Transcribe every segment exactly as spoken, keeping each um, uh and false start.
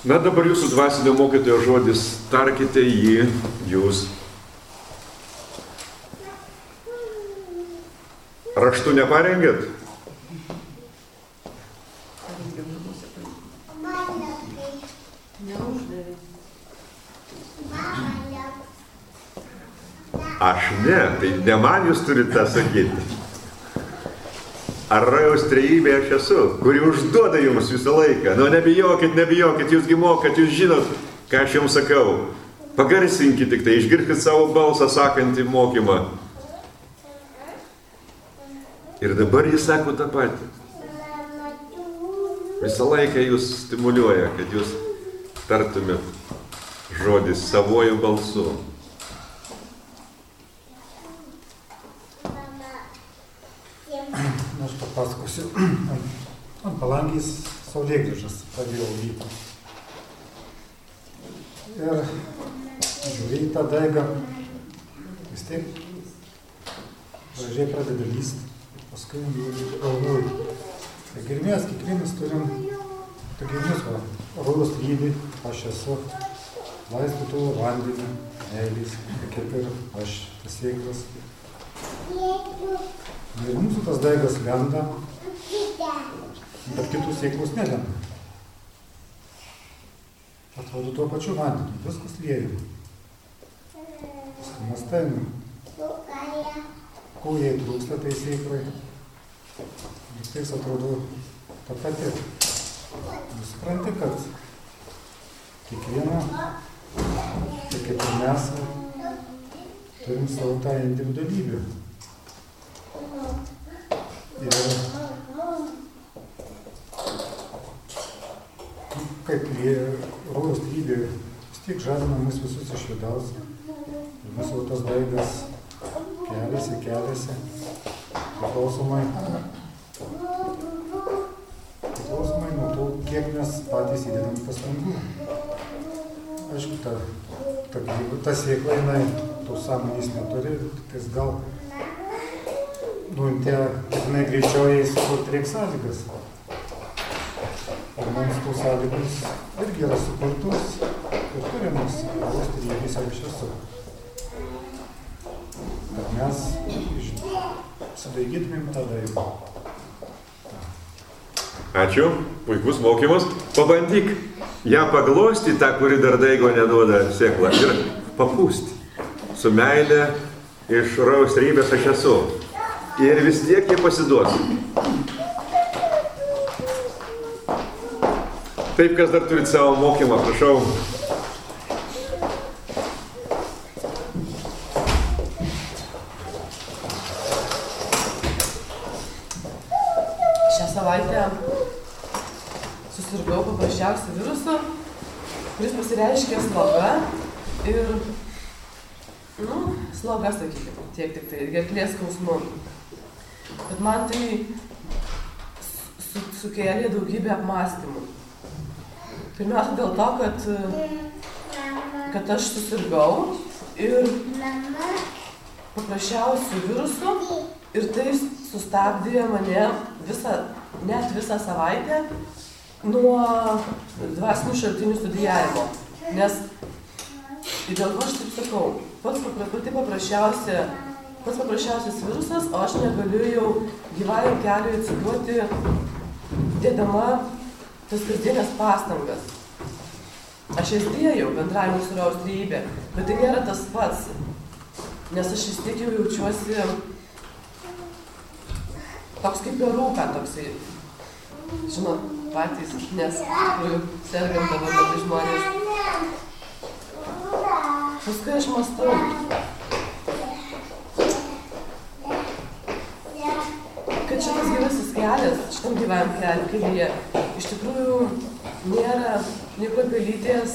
Na dabar jūsų dvasinio mokytojo žodis, tarkite jį jūs. Raštu neparengėt? Aš ne, tai ne man jūs turite tą sakyti. Ar Rojaus trejybė aš esu, kuri užduoda jums visą laiką. Nu, nebijokit, nebijokit, jūsgi mokat, jūs žinot, ką aš jums sakau. Pagarsinkit tik tai, išgirskit savo balsą sakantį mokymą. Ir dabar jis sako tą patį. Visą laiką jūs stimuliuoja, kad jūs tartumėt žodis savojų balsu. Aš papasakosiu. Ant palangės saulėgrįžas pradėjau vyti. Ir žiūrėjau į tą daigą. Vis taip gražiai pradeda lyst. Paskui galvoju. Tai girmės, kiekvienas turim tagirmės, va, Rojaus trejybė, aš esu, laistytuvo vandenį, meilės, kaip ir aš, tas sėklas. Ir mūsų tas daigas lenda, bet kitų sėklos nelenda. Atrodo tuo pačiu vandeniu, viskas lieja. Viską mes taimim. Ko jai trūksta tai sėklai. Viskas atrodo ta pati. Jūs supranti, kad kiekvieną, tai kaip ir mes, turim savo tą individualybę. Ir kaip Rojaus trejybė vis tiek žadina mus visus iš vidaus. Ir mūsų tas daigas keliasi, keliasi, priklausomai, priklausomai nuo to, kiek mes patys įdedam pastangų. Aišku, ta, ta, ta sėkla, jinai tos sąmonės neturi, tai gal nu, tie, jinai greičiau jai sukurti reik sąlygas. Ir mums tų sąlygus irgi yra sukurtus ir turimos Rojaus trejybės aš esu. Kad mes sudaigytumėm tą daigą. Ačiū, puikus mokymas. Pabandyk ją paglosti, tą, kuri dar daigo neduoda sėklą, ir papūsti. Su meile iš Rojaus trejybės aš esu. Ir vis tiek jie pasiduos. Taip, kas dar turit savo mokymą, prašau. Šią savaitę susirgau paprasčiausią virusą, kuris pasireiškė sloga ir, nu, sloga, sakykime, tiek tik tai, ir gerklės skausmu. Bet man tai su, sukėlė daugybę apmąstymų. Pirmiausia dėl to, kad, kad aš susirgau ir paprasčiausių virusų ir tai sustabdė mane visą, net visą savaitę nuo dvasinių šaltinių studijavimo. Nes, ir dėl ko aš taip sakau, pats pati paprasčiausia Pats paprasčiausias virusas, o aš negaliu jau gyvajam keliui atsiduoti, dėdama tas kasdienės pastangas. Aš jas dėjau bendravimui su Rojaus trejybė, bet tai nėra tas pats, nes aš vis tiek jau jaučiuosi toks kaip per rūką, toksai, žinot, patys, nes sergam dabar labai žmonės. Paskui aš mąstau. Kad šitas gyvasis kelias, šitam gyvam kelyje, iš tikrųjų nėra nieko pelytės,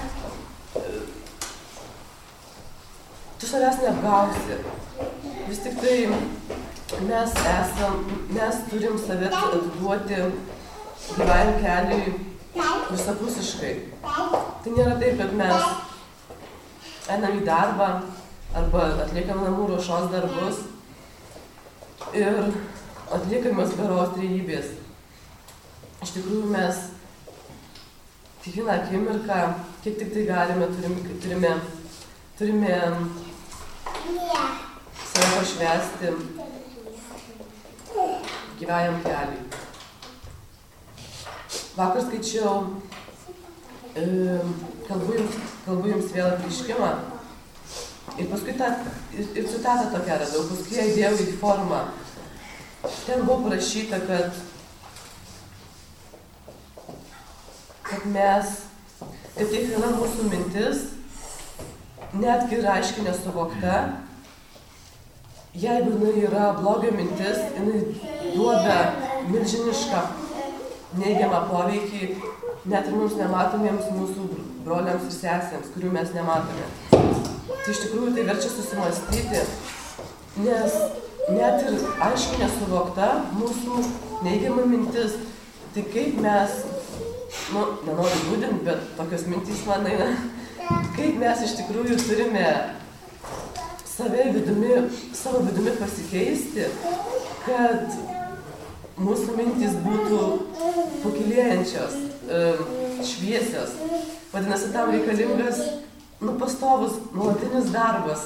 tu savęs neapgausi. Vis tik tai mes esam, mes turim save atiduoti gyvam keliui visapusiškai. Tai nėra taip, kad mes einam į darbą arba atliekam namų ruošos darbus ir atliekamas be Rojaus trejybės. Iš tikrųjų mes kiekvieną akimirką, kiek tik tai galime, turime, turime, turime save pašvęsti gyvajam keliui. Vakar skaičiau, kalbu jums, kalbu jums vėl apreiškimą ir paskui tą, ir, ir citatą tokią radau, paskui ją įdėjau į formą. Ten buvo parašyta, kad, kad mes, kad kiekviena mūsų mintis, netgi ir aiškiai nesuvokta, jeigu jinai yra blogio mintis, jinai duoda milžinišką neigiamą poveikį net ir mums nematomiems mūsų broliams ir sesėms, kurių mes nematome. Tai iš tikrųjų tai verčia susimastyti, nes net ir aiškiai nesuvokta mūsų neigiama mintis, tai kaip mes, nu, nenoriu būdinti, bet tokios mintys man eina, kaip mes iš tikrųjų turime save vidumi, savo vidumi pasikeisti, kad mūsų mintys būtų pakilėjančios, šviesios. Vadinasi, tam reikalingas nu, pastovus, nuolatinis darbas.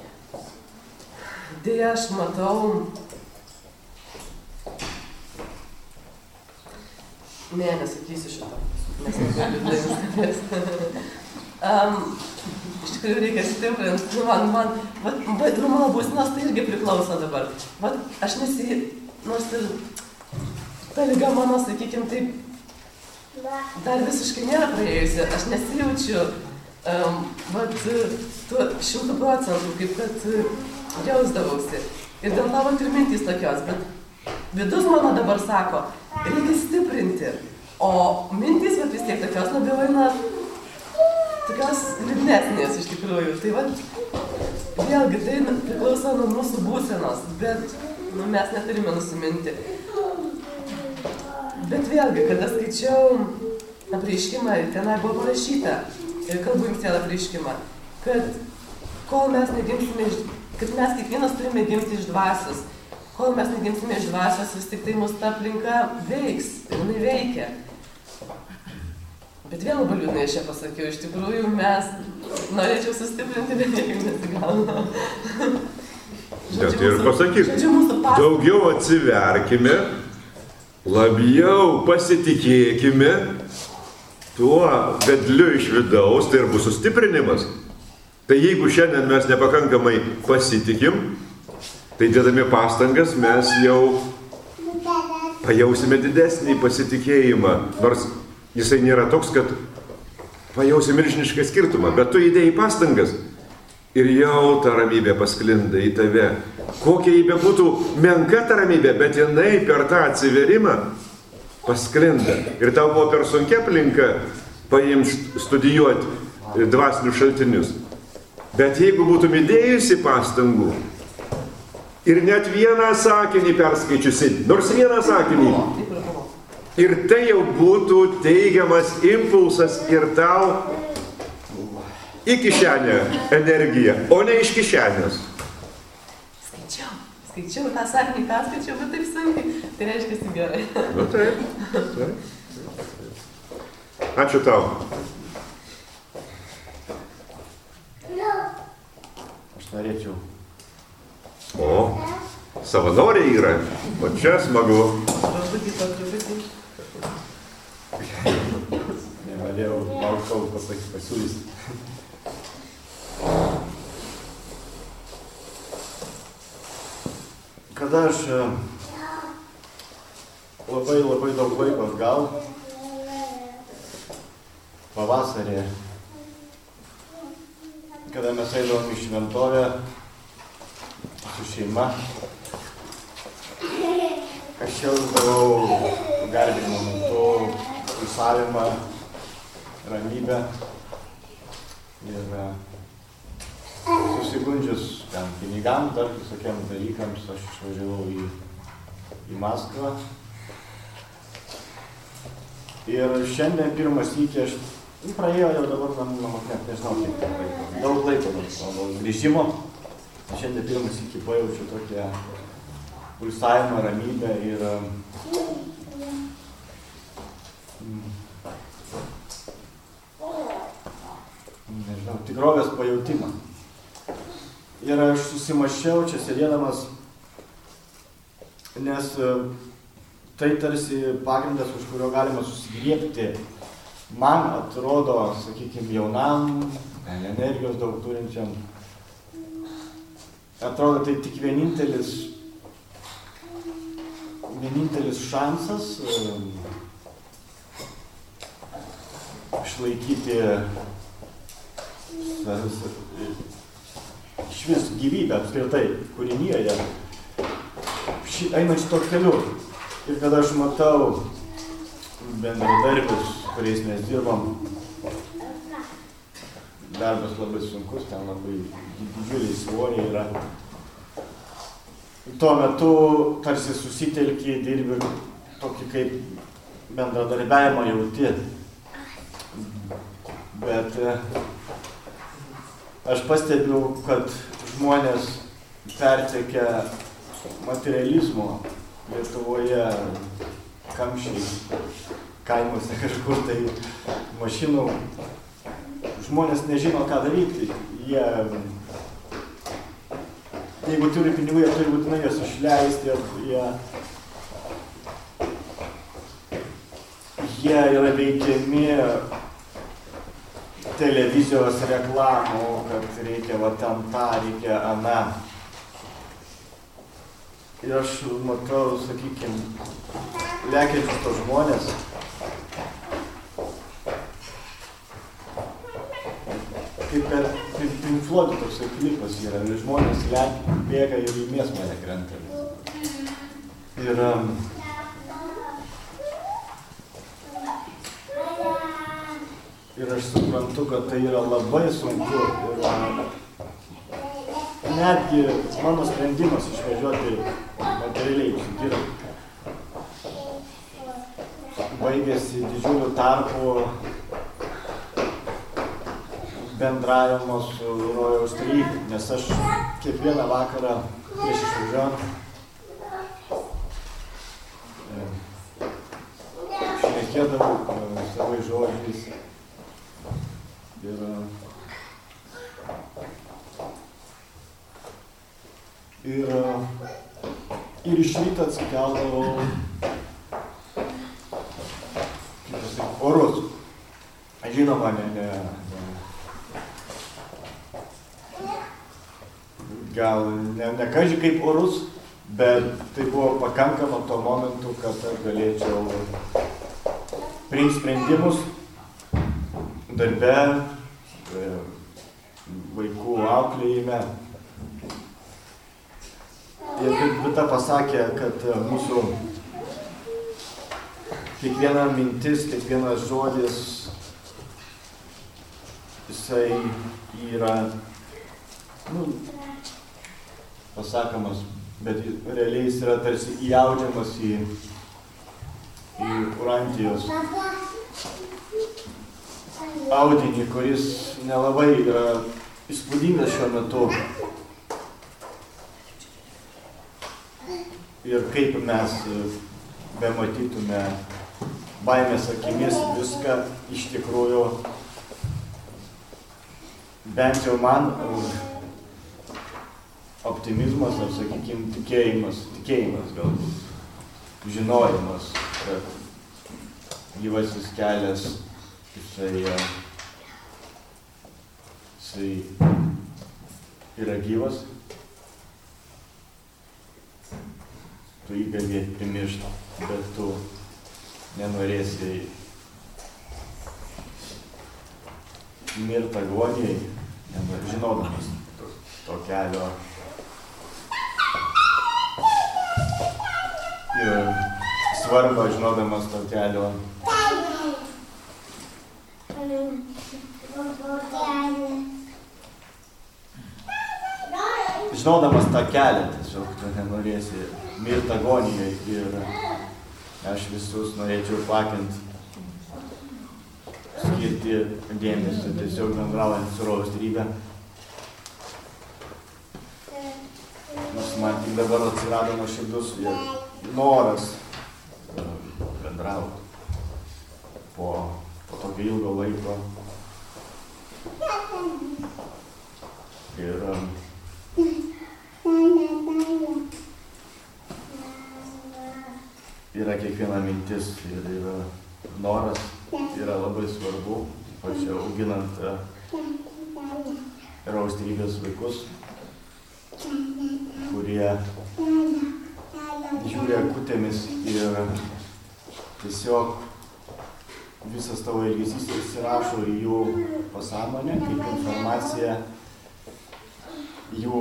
Deja, aš matau... Ne, nesakysiu šito, nes negaliu dainis. um, iš tikrųjų reikia stiprinti. Man, man, vat, vat, nu, mano būsenos tai irgi priklauso dabar. Vat, aš nesi... Nors ir ta liga mano, sakykim, taip, dar visiškai nėra praėjusi. Aš nesijaučiu um, vat, tuo šimtų procentų, kaip kad jausdavausi. Ir dėl to vat ir mintys tokios, bet vidus mano dabar sako, reikia stiprinti. O mintys vat vis tiek tokios labiau eina, tokios liūdnesnės iš tikrųjų. Tai vat, vėlgi tai priklauso nuo mūsų būsenos, bet nu, mes neturime nusiminti. Bet vėlgi, kada skaičiau apreiškimą, tenai buvo parašyta, ir kalbu jums vėl apreiškimą, kad kol mes negimsime iš, kad mes kiekvienas turime gimti iš dvasios, kol mes negimsime iš dvasios, vis tik tai mūsų ta aplinka veiks, ir jinai veikia. Bet vėl labai liūdnai aš čia pasakiau, iš tikrųjų mes norėčiau sustiprinti, bet niekaip nesigauna. Bet ir pasakyk, daugiau atsiverkime, labiau pasitikėkime tuo vedliu iš vidaus, tai ir bus sustiprinimas. Tai jeigu šiandien mes nepakankamai pasitikim, tai dėdami pastangas mes jau pajausime didesnį pasitikėjimą. Nors jisai nėra toks, kad pajausi milžinišką skirtumą, bet tu įdėjai pastangas ir jau ta ramybė pasklinda į tave. Kokia jį bebūtų menka ta ramybė, bet jinai per tą atsiverimą pasklinda. Ir tau buvo per sunkia aplinka paimti studijuoti dvasinius šaltinius. Bet jeigu būtum įdėjusi pastangų ir net vieną sakinį perskaičiusi, nors vieną sakinį, ir tai jau būtų teigiamas impulsas ir tau į kišenę energiją, o ne iš kišenės. Skaičiau, skaičiau, tą sakinį perskaičiau, bet taip sunkiai, tai reiškia, tai gerai. Nu taip, taip. Ačiū tau. Aš norėčiau. O, savanoriai yra, o čia smagu. Truputį, to truputį. Nenorėjau laukau pasiūlysti. Kada aš labai labai daug laiko atgal, pavasarį, kada mes eidavom į šventovę su šeima, aš jausdavau garbinimo metu pulsavimą, ramybę ir susigundžius ten pinigam, dar visokiam dalykams, aš išvažiavau į, į Maskvą. Ir šiandien pirmas sykį aš praėjau jau dabar namų, net nežinau, kiek ten laiko. Daug laiko nuo grįžimo. Šiandien pirmas sykį pajaučiu tokią pulsavimą, ramybę ir tikrovės pajautimą. Ir aš susimaščiau čia sėdėdamas, nes tai tarsi pagrindas, už kurio galima susigriebti. Man atrodo, sakykime, jaunam, energijos daug turinčiam, atrodo, tai tik vienintelis, vienintelis šansas išlaikyti išvis gyvybę apskritai kūrinyje, einant šito keliu. Ir kada aš matau bendradarbius, kuriais mes dirbam, darbas labai sunkus, ten labai didžiuliai svoriai yra. Tuo metu tarsi susitelki, dirbi tokį kaip bendradarbiavimą jauti. Bet aš pastebiu, kad žmonės pertekia materializmo Lietuvoje kamščiai, kaimuose kažkur tai mašinų. Žmonės nežino, ką daryti. Jie, jeigu turi pinigų, jie turi būtinai jas išleisti. Jie, jie yra veikiami televizijos reklamų, kad reikia va ten tą, reikia aną. Ir aš matau, sakykime, lekiančius tos žmonės. Kaip per Pink Floyd toksai klipas yra, ir žmonės lekia, bėga ir į mėsmalę krenta. Ir um, ir aš suprantu, kad tai yra labai sunku. Ir um, netgi mano sprendimas išvažiuoti materialiai užsidirbti baigėsi didžiulių tarpų bendravimo su Rojaus Trejybe, nes aš kiekvieną vakarą prieš išvažiuojant šnekėdavau savais žodžiais ir Ir, ir iš ryto atsikeldavau, kaip pasakyti, orus. Žinoma, ne, ne, ne, gal ne, ne kaži kaip orus, bet tai buvo pakankama tuo momentu, kad aš galėčiau priimti sprendimus darbe, vaikų auklėjime. Ir kaip Vita pasakė, kad mūsų kiekviena mintis, kiekvienas žodis, jisai yra, nu, pasakomas, bet realiai jis yra tarsi įaudžiamas į, į Urantijos audinį, kuris nelabai yra įspūdingas šiuo metu. Ir kaip mes bematytume baimės akimis viską, iš tikrųjų, bent jau man optimizmas, ar sakykime, tikėjimas, tikėjimas galbūt, žinojimas, kad gyvasis kelias, jisai, jisai yra gyvas. Tu jį gali primiršti, bet tu nenorėsi mirt agonijai, žinodamas to, to kelio. Ir svarbą žinodamas to kelio. Žinodamas tą kelią, tiesiog tu nenorėsi mirt agonijai ir aš visus norėčiau pakinti, skirti dėmesį, tiesiog bendraujant su Rojaus Trejybe. Nors man tik dabar atsirado nuoširdus noras bendrauti po, po tokio ilgo laiko. Ir yra kiekviena mintis ir yra noras, yra labai svarbu, ypač auginant raustrybės vaikus, kurie žiūri akutėmis ir tiesiog visas tavo elgesys įsirašo į jų pasąmonę, kaip informacija jų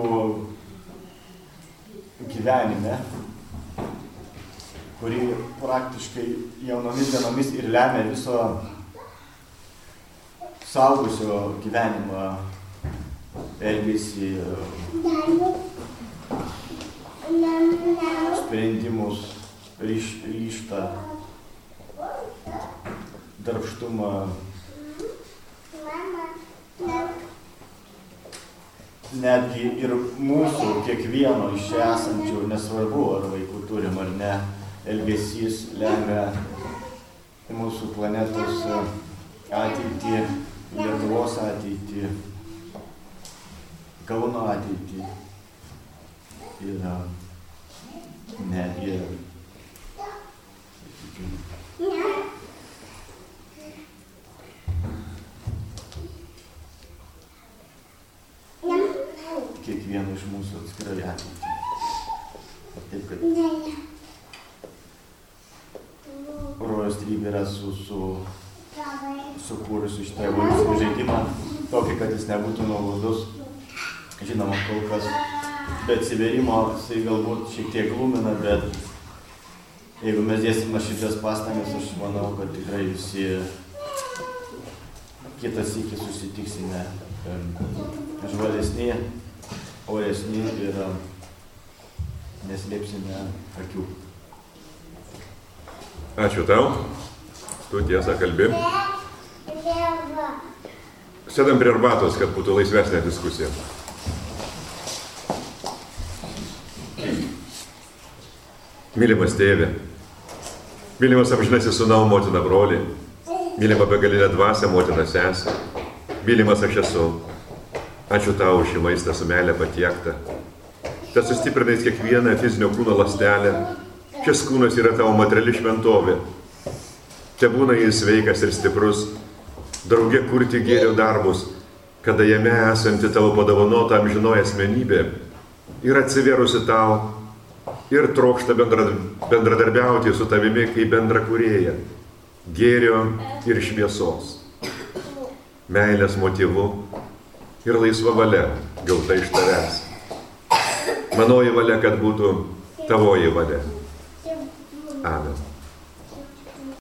gyvenime, kuri praktiškai jaunomis dienomis ir lemia viso suaugusio gyvenimą, elgesį, sprendimus, ryš, ryžtą, darbštumą. Netgi ir mūsų, kiekvieno iš čia esančių, nesvarbu, ar vaikų turim ar ne, elgesys lemia mūsų planetos ateitį, Lietuvos ateitį, Kauno ateitį. Ir netgi kiekvieno iš mūsų atskirai ateitį. Taip, kad Rojaus trybė yra su, su, sukūrusi šitą evoliucinį žaidimą, tokį, kad jis nebūtų nuobodus. Žinoma, kol kas be atsivėrimo jisai galbūt šiek tiek glumina, bet jeigu mes dėsime šitas pastangas, aš manau, kad tikrai visi kitą sykį susitiksime žvalesni, oresni ir neslėpsime akių. Ačiū tau, tu tiesą kalbi. Sėdam prie arbatos, kad būtų laisvesnė diskusija. Mylimas tėve, mylimas amžinasis sūnau, motina broli, mylima begalinė dvasia, motina sesė, mylimas aš esu. Ačiū tau už šį maistą su meile patiektą. Te sustiprinais kiekvieną fizinio kūno ląstelę. Šis kūnas yra tavo materiali šventovė. Te būna jis sveikas ir stiprus, drauge kurti gėrio darbus, kada jame esanti tavo padovanota amžinoji asmenybė yra atsivėrusi tau ir trokšta bendra, bendradarbiauti su tavimi kaip bendra kūrėja, gėrio ir šviesos, meilės motyvu ir laisva valia gauta iš tavęs. Manoji valia, kad būtų tavoji valia. Amen.